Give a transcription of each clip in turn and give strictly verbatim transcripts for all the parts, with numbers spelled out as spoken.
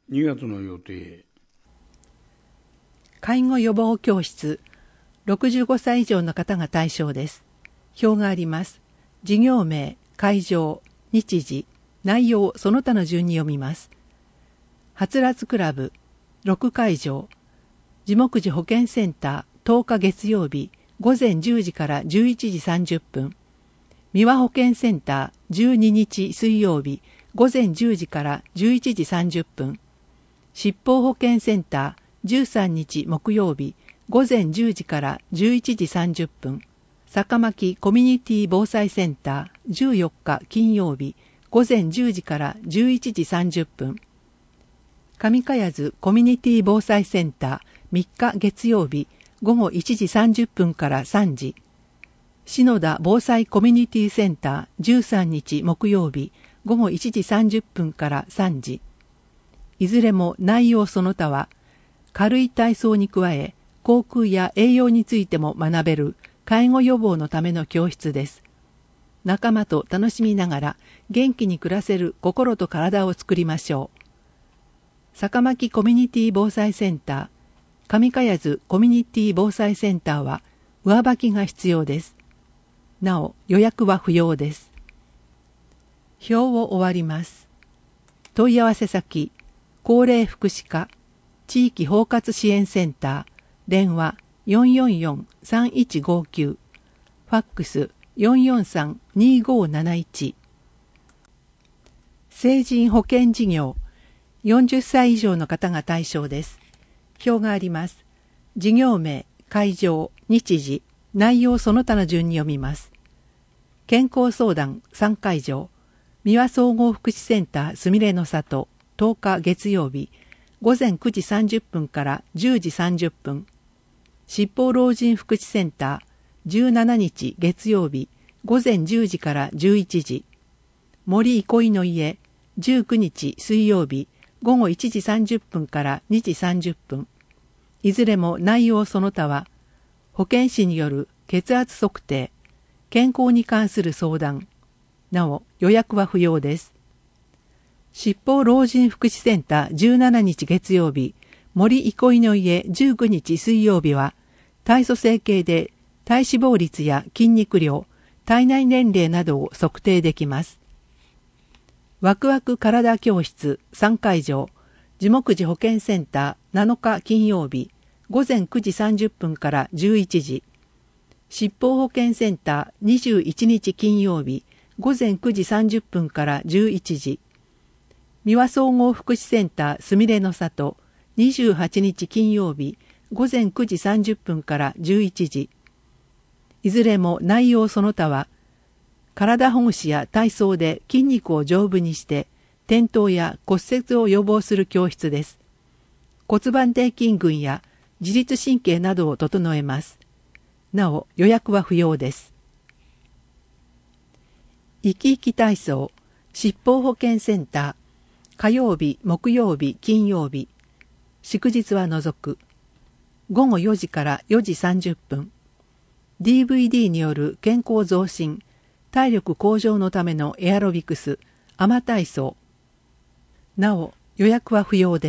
にがつの予定。 介護予防教室、ろくじゅうごさい以上の方が対象です。表があります。事業名、会場、日時、内容その他の順に読みます。はつらつクラブ、ろくかいじょう、地木寺保健センターとおか月曜日、ごぜんじゅうじからじゅういちじさんじゅっぷん。三輪保健センターじゅうににち水曜日、ごぜんじゅうじからじゅういちじさんじゅっぷん。七宝保健センターじゅうさんにち木曜日、ごぜんじゅうじからじゅういちじさんじゅっぷん。坂巻コミュニティ防災センターじゅうよっか金曜日、ごぜんじゅうじからじゅういちじさんじゅっぷん。上茅津コミュニティ防災センターみっか月曜日、ごごいちじさんじゅっぷんからさんじ。篠田防災コミュニティセンターじゅうさんにち木曜日、ごごいちじさんじゅっぷんからさんじ。いずれも内容その他は、軽い体操に加え、口腔や栄養についても学べる介護予防のための教室です。仲間と楽しみながら元気に暮らせる心と体を作りましょう。坂巻コミュニティ防災センター、上茅津コミュニティ防災センターは上履きが必要です。なお予約は不要です。表を終わります。問い合わせ先、高齢福祉課、地域包括支援センター、電話 よんよんよんさんいちごきゅう、ファックス よんよんさんにごなないち。成人保険事業、よんじゅっさい以上の方が対象です。表があります。事業名、会場、日時、内容その他の順に読みます。健康相談さんかいじょう、三輪総合福祉センターすみれの里、とおか月曜日、ごぜんくじさんじゅっぷんからじゅうじさんじゅっぷん。七宝老人福祉センターじゅうしちにち月曜日、ごぜんじゅうじからじゅういちじ。森憩いの家じゅうくにち水曜日、ごごいちじさんじゅっぷんからにじさんじゅっぷん。いずれも内容その他は、保健師による血圧測定、健康に関する相談。なお予約は不要です。七宝老人福祉センターじゅうしちにち月曜日、森憩いの家じゅうくにち水曜日は、体組成計で体脂肪率や筋肉量、体内年齢などを測定できます。ワクワク体教室さんかいじょう、地木寺保健センターなのか金曜日、ごぜんくじさんじゅっぷんからじゅういちじ。七宝保健センターにじゅういちにち金曜日、ごぜんくじさんじゅっぷんからじゅういちじ。三輪総合福祉センターすみれの里にじゅうはちにち金曜日、ごぜんくじさんじゅっぷんからじゅういちじ。いずれも内容その他は、体ほぐしや体操で筋肉を丈夫にして転倒や骨折を予防する教室です。骨盤底筋群や自律神経などを整えます。なお予約は不要です。生き生き体操七宝保健センター火曜日、木曜日、金曜日、祝日は除く。ごごよじからよじさんじゅっぷん。ディーブイディー による健康増進、体力向上のためのエアロビクス、アマ体操。なお、予約は不要です。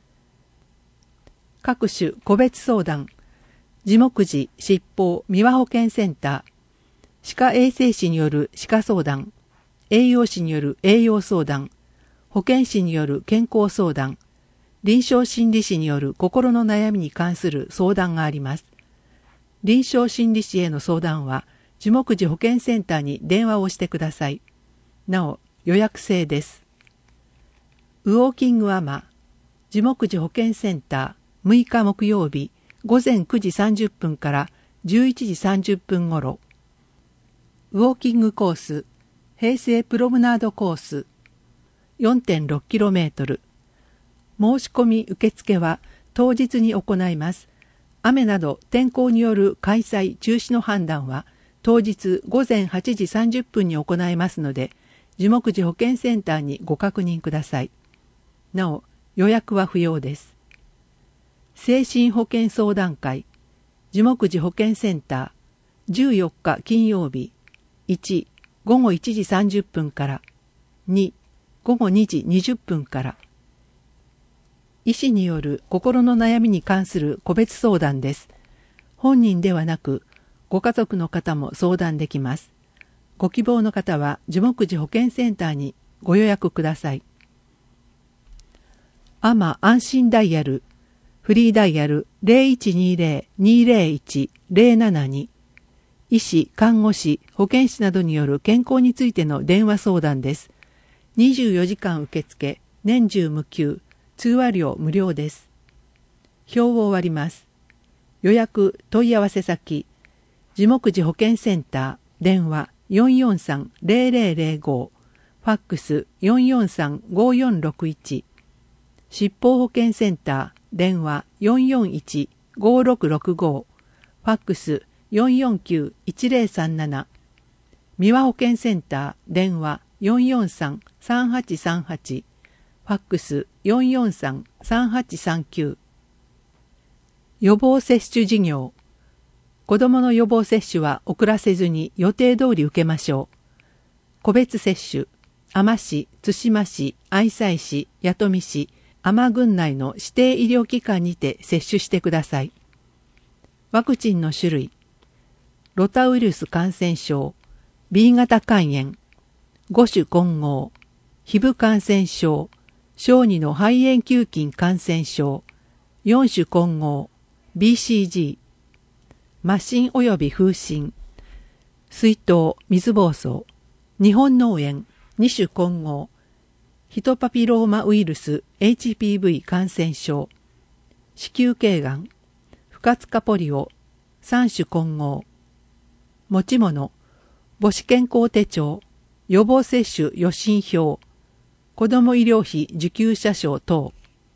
各種個別相談、地木寺七宝三輪保健センター、歯科衛生士による歯科相談、栄養士による栄養相談、保健師による健康相談、臨床心理士による心の悩みに関する相談があります。臨床心理士への相談は、地木寺保健センターに電話をしてください。なお、予約制です。ウォーキングアマ、地木寺保健センターむいか木曜日、ごぜんくじさんじゅっぷんからじゅういちじさんじゅっぷんごろ。ウォーキングコース、平成プロムナードコース、よんてんろくキロメートル。申し込み受付は当日に行います。雨など天候による開催中止の判断は当日ごぜんはちじさんじゅっぷんに行いますので、地木寺保健センターにご確認ください。なお、予約は不要です。精神保健相談会、地木寺保健センター、じゅうよっか金曜日、いち、ごごいちじさんじゅっぷんから、に、ごごにじにじゅっぷんから、 医師による心の悩みに関する個別相談です。本人ではなく、ご家族の方も相談できます。ご希望の方は樹木寺保健センターにご予約ください。アマ安心ダイヤル、フリーダイヤル ゼロいちにゼロ にゼロいち ゼロななに、医師、看護師、保健師などによる健康についての電話相談です。にじゅうよじかん受付、年中無休、通話料無料です。表を終わります。予約、問い合わせ先、樹木寺保健センター、電話 よんよんさん ゼロゼロゼロご、ファックス よんよんさん ごよんろくいち、疾病保健センター、電話 よんよんいち ごろくろくご、ファックス よんよんきゅう いちゼロさんなな、三輪保健センター、電話 よんよんさん さんはちさんはち、ファックス よんよんさん さんはちさんきゅう。予防接種事業。子どもの予防接種は遅らせずに予定通り受けましょう。個別接種、海士市、対馬市、愛西市、弥富市、海士郡内の指定医療機関にて接種してください。ワクチンの種類、ロタウイルス感染症、B 型肝炎、五種混合、皮膚感染症、小児の肺炎球菌感染症、四種混合、ビーシージー、麻疹及び風疹、水痘、水疱瘡、日本脳炎、二種混合、ヒトパピローマウイルス エイチピーブイ 感染症、子宮頸がん、不活化ポリオ、三種混合、持ち物、母子健康手帳、予防接種予診票、子ども医療費受給者証等。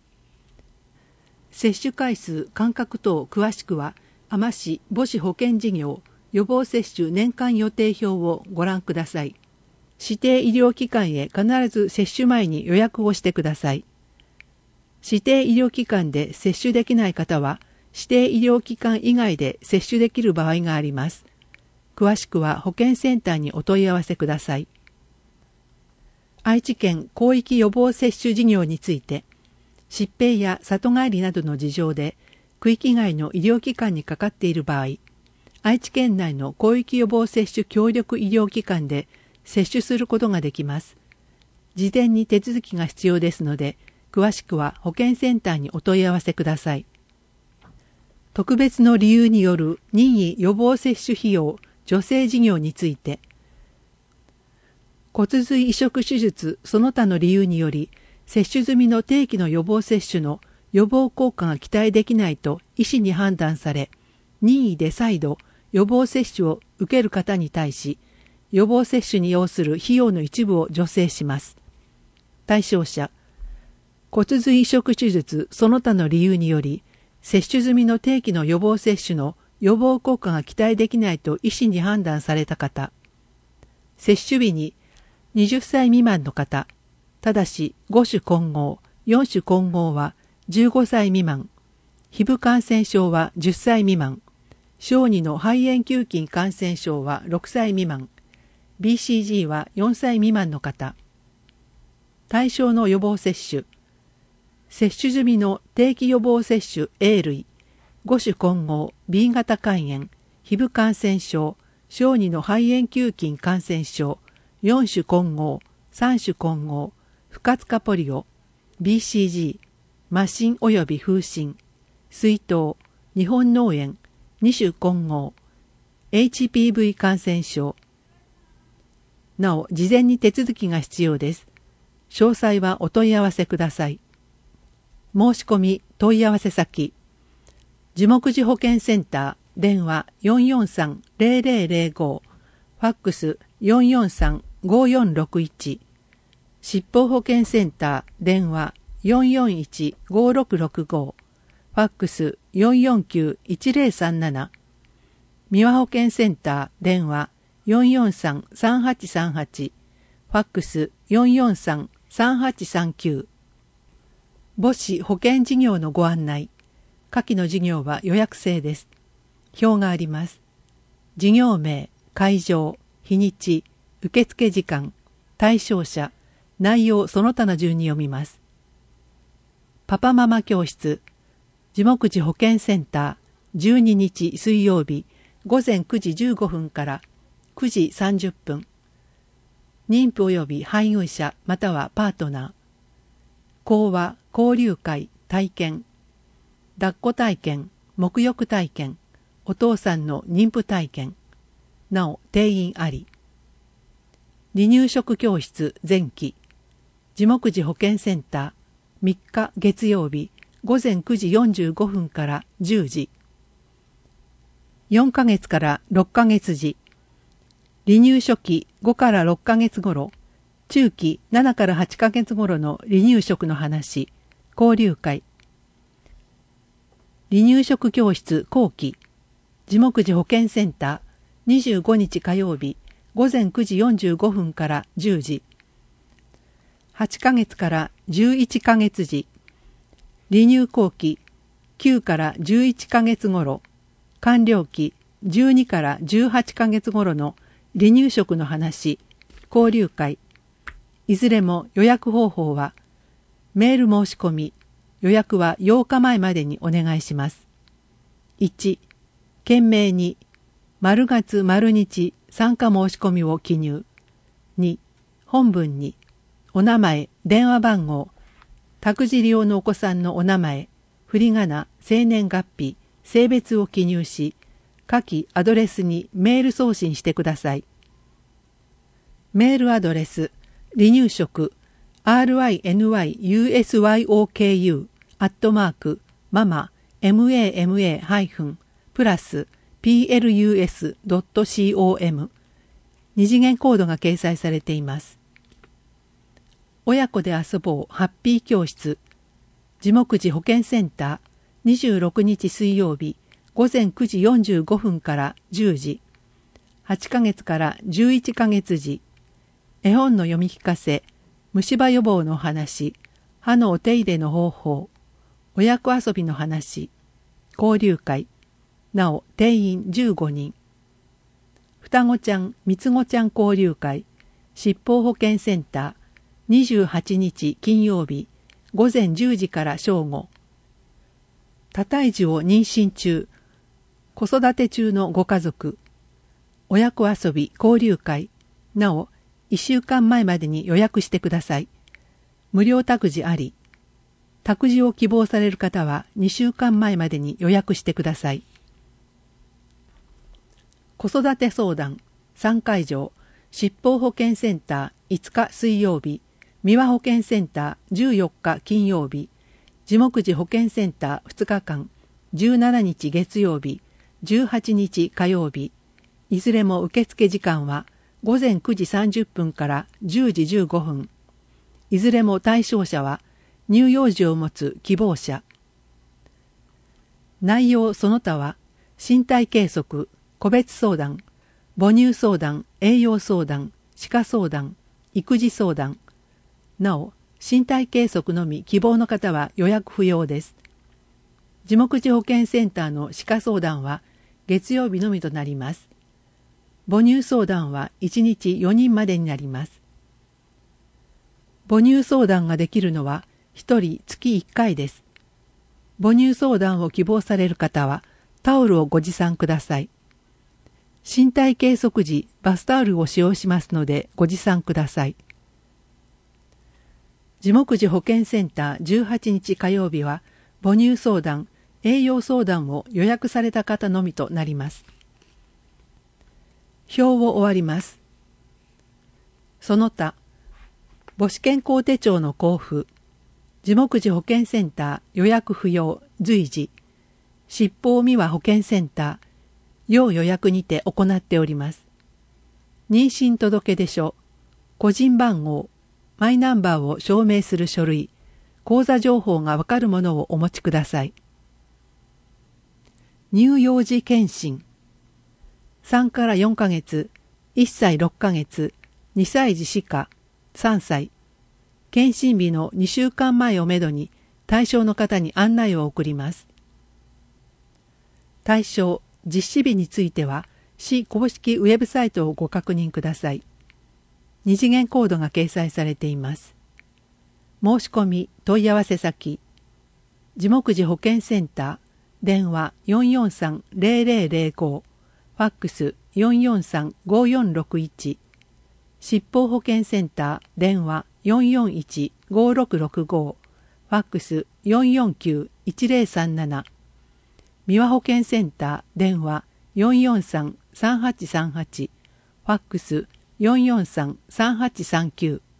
接種回数、間隔等詳しくは、海士市母子保健事業予防接種年間予定表をご覧ください。指定医療機関へ必ず接種前に予約をしてください。指定医療機関で接種できない方は、指定医療機関以外で接種できる場合があります。詳しくは保健センターにお問い合わせください。愛知県広域予防接種事業について、疾病や里帰りなどの事情で区域外の医療機関にかかっている場合、愛知県内の広域予防接種協力医療機関で接種することができます。事前に手続きが必要ですので、詳しくは保健センターにお問い合わせください。特別の理由による任意予防接種費用助成事業について、骨髄移植手術その他の理由により、接種済みの定期の予防接種の予防効果が期待できないと医師に判断され、任意で再度予防接種を受ける方に対し、予防接種に要する費用の一部を助成します。対象者、骨髄移植手術その他の理由により、接種済みの定期の予防接種の予防効果が期待できないと医師に判断された方、接種日にはたち未満の方、ただしご種混合、よん種混合はじゅうごさい未満、皮膚感染症はじゅっさい未満、小児の肺炎球菌感染症はろくさい未満、ビーシージー はよんさい未満の方。対象の予防接種。接種済みの定期予防接種 A 類、ご種混合 B 型肝炎、皮膚感染症、小児の肺炎球菌感染症、よん種混合、さん種混合、不活化ポリオ、ビーシージー、麻疹及び風疹、水痘、日本脳炎、に種混合、エイチピーブイ 感染症。なお、事前に手続きが必要です。詳細はお問い合わせください。申し込み問い合わせ先、樹木寺保健センター、電話 よんよんさん ゼロゼロゼロご、ファックス よんよんさん ごよんろくいち、疾病保健センター、電話 よんよんいち ごろくろくご、ファックス よんよんきゅう いちゼロさんなな、三輪保健センター、電話 よんよんさん さんはちさんはち、ファックス よんよんさん さんはちさんきゅう。母子保健事業のご案内。下記の事業は予約制です。表があります。事業名、会場、日にち、受付時間、対象者、内容その他の順に読みます。 パパママ教室、地木寺保健センター、じゅうににち水曜日、ごぜんくじじゅうごふんからくじさんじゅっぷん。妊婦及び配偶者またはパートナー。講話、交流会、体験。抱っこ体験、沐浴体験、お父さんの妊婦体験。なお、定員あり。離乳食教室前期。地木寺保健センター、みっか月曜日、ごぜんくじよんじゅうごふんからじゅうじ。よんかげつからろっかげつ時。離乳初期ごからろっかげつ頃、中期ななからはちかげつ頃の離乳食の話、交流会。離乳食教室後期、地木寺保健センター、にじゅうごにち火曜日、ごぜんくじよんじゅうごふんからじゅうじ。はちかげつからじゅういっかげつ時、離乳後期きゅうからじゅういっかげつ頃、完了期じゅうにからじゅうはちかげつ頃の離乳食の話、交流会。いずれも予約方法は、メール申し込み、予約はようかまえまでにお願いします。いち、件名に、丸月丸日参加申し込みを記入。に、本文に、お名前、電話番号、託児利用のお子さんのお名前、振り仮名、生年月日、性別を記入し、下記アドレスにメール送信してください。メールアドレス、離乳食、rinyusyOku、アットマーク、ママ、mama、ハイフン、プラス、plus.com。二次元コードが掲載されています。親子で遊ぼうハッピー教室、地木寺保健センター、にじゅうろくにち水曜日、ごぜんくじよんじゅうごふんからじゅうじ。はちかげつからじゅういっかげつ時。絵本の読み聞かせ、虫歯予防の話、歯のお手入れの方法、親子遊びの話、交流会。なお、定員じゅうごにん。双子ちゃん、三つ子ちゃん交流会、疾病保健センター、にじゅうはちにち金曜日、ごぜんじゅうじから正午。多胎児を妊娠中、子育て中のご家族、親子遊び交流会。なお、いっしゅうかんまえまでに予約してください。無料託児あり。託児を希望される方はにしゅうかんまえまでに予約してください。子育て相談さんかいじょう、疾病保健センターいつか水曜日、三輪保健センターじゅうよっか金曜日、地木寺保健センターふつかかん、じゅうしちにち月曜日、じゅうはちにち火曜日、いずれも受付時間はごぜんくじさんじゅっぷんからじゅうじじゅうごふん。いずれも対象者は乳幼児を持つ希望者。内容その他は身体計測、個別相談、母乳相談、栄養相談、歯科相談、育児相談。なお、身体計測のみ希望の方は予約不要です。地木寺保健センターの歯科相談は月曜日のみとなります。母乳相談はいちにちよにんまでになります。母乳相談ができるのはひとりつきいっかいです。母乳相談を希望される方はタオルをご持参ください。身体計測時、バスタオルを使用しますのでご持参ください。地木寺保健センターじゅうはちにち火曜日は母乳相談、栄養相談を予約された方のみとなります。表を終わります。その他、母子健康手帳の交付、地木寺保健センター予約不要随時、疾病三輪保健センター、要予約にて行っております。妊娠届出書、個人番号、マイナンバーを証明する書類、口座情報がわかるものをお持ちください。乳幼児検診、さんからよんかげつ、いっさいろっかげつ、にさい児以下、さんさい。検診日のにしゅうかんまえをめどに対象の方に案内を送ります。対象、実施日については、市公式ウェブサイトをご確認ください。二次元コードが掲載されています。申し込み、問い合わせ先、 樹木寺保健センター、電話 よんよんさんゼロゼロゼロご、ファックス よんよんさんごよんろくいち、疾病保健センター、電話 よんよんいちごろくろくご、ファックス よんよんきゅういちゼロさんなな、三輪保健センター、電話 よんよんさんさんはちさんはち、ファックス よんよんさんさんはちさんきゅう。